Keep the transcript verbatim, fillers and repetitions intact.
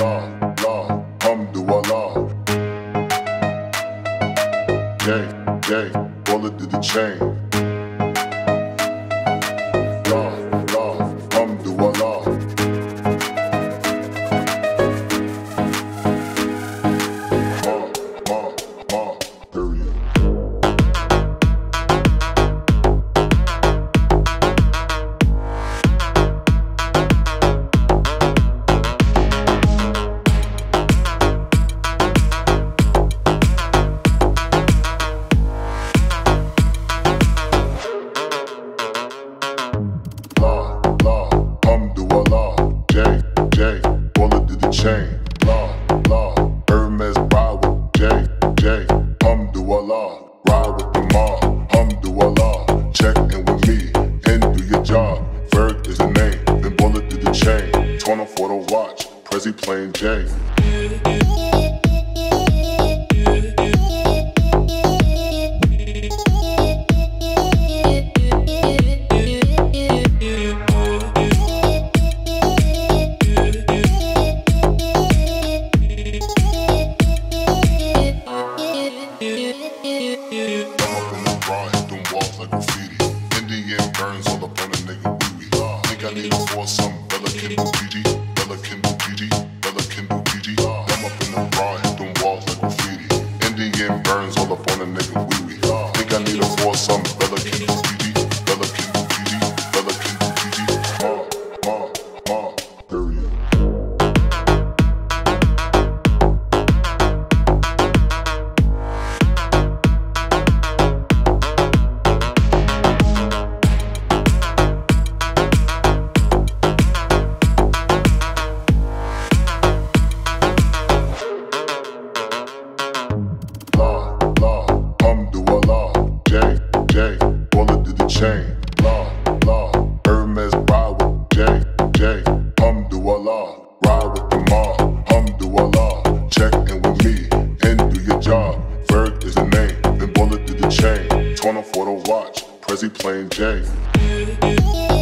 La, la, Alhamdulillah. Gang, gang, bullet to the chain. La, la, Alhamdulillah. Ma, ma, ma, period. Chain, la, la, Hermes ride with J, J, Alhamdulillah, ride with the mob, Alhamdulillah, check in with me, and do your job, Ferg is the name, then bullet to the chain, torn off for the watch, Prezi plain J. Burns all up on a nigga wee wee. Think I need a foursome, Bella Kindle G G, Bella Kindle G G, Bella Kindle G G. I'm up in the bra, hit them walls like graffiti. Indian burns all up on a nigga wee wee. Think I need a foursome, Bella Kindle G G, Bella Kindle G G, Bella Kindle G G. Ma, ma, ma, period. Chain, la, la, Hermes ride with J, J, Alhamdulillah, ride with the mob, Alhamdulillah, check in with me, and do your job, Ferg is the name, then bullet to the chain, torn off for the watch, Prezi plain J.